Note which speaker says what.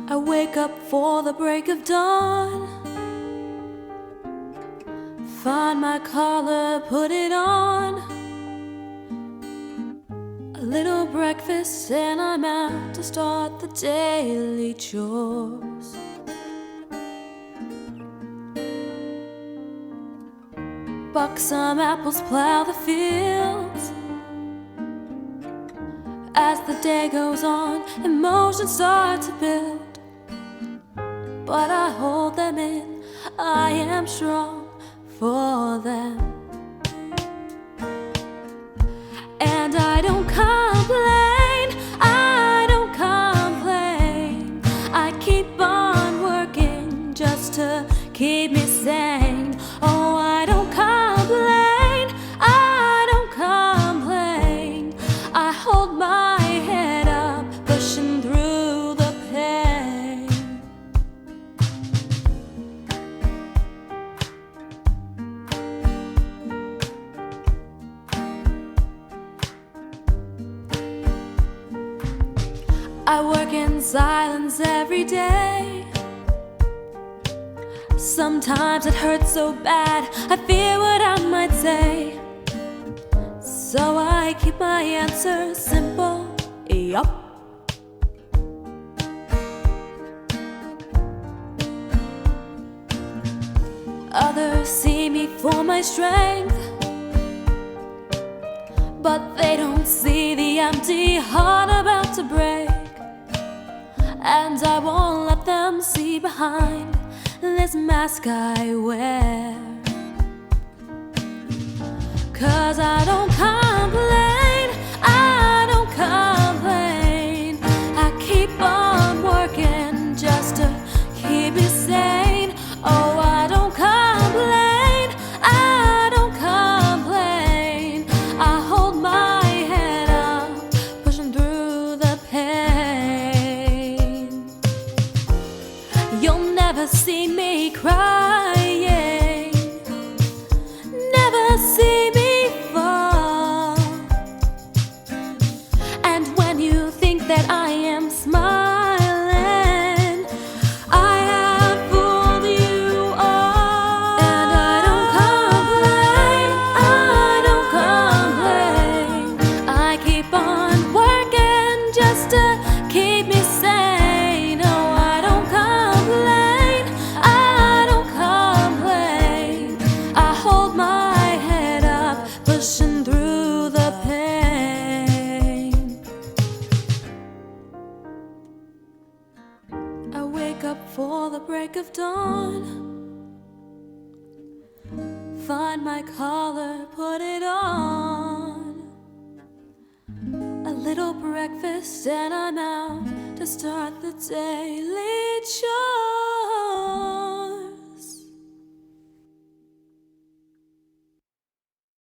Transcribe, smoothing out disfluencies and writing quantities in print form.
Speaker 1: I wake up for the break of dawn, find my collar, put it on, a little breakfast and I'm out to start the daily chores. Buck some apples, plow the fields. As the day goes on, emotions start to build, but I hold them in, I am strong for them. And I don't complain, I don't complain. I keep on working just to keep me sane. Oh, I don't complain, I don't complain. I hold my head up, pushing through the pain. I work in silence every day. Sometimes it hurts so bad, I fear what I might say. So I keep my answer simple, yup. Others see me for my strength, but they don't see the empty heart about to break. And I won't let them see behind this mask I wear. 'Cause I don't complain, I don't complain. I keep on working just to keep me sane. Oh, I don't complain, I don't complain. I hold my head up, pushing through the pain. You'll never see me crying, never see me fall. And when you think that I am smiling, I have fooled you all. And I don't complain, I don't complain. I keep on working just to keep me sane. Oh, I don't complain, I don't complain. I hold my head up, pushing through the pain. I wake up for the break of dawn, find my collar, put it on, a little breakfast and I'm out to start the daily chore.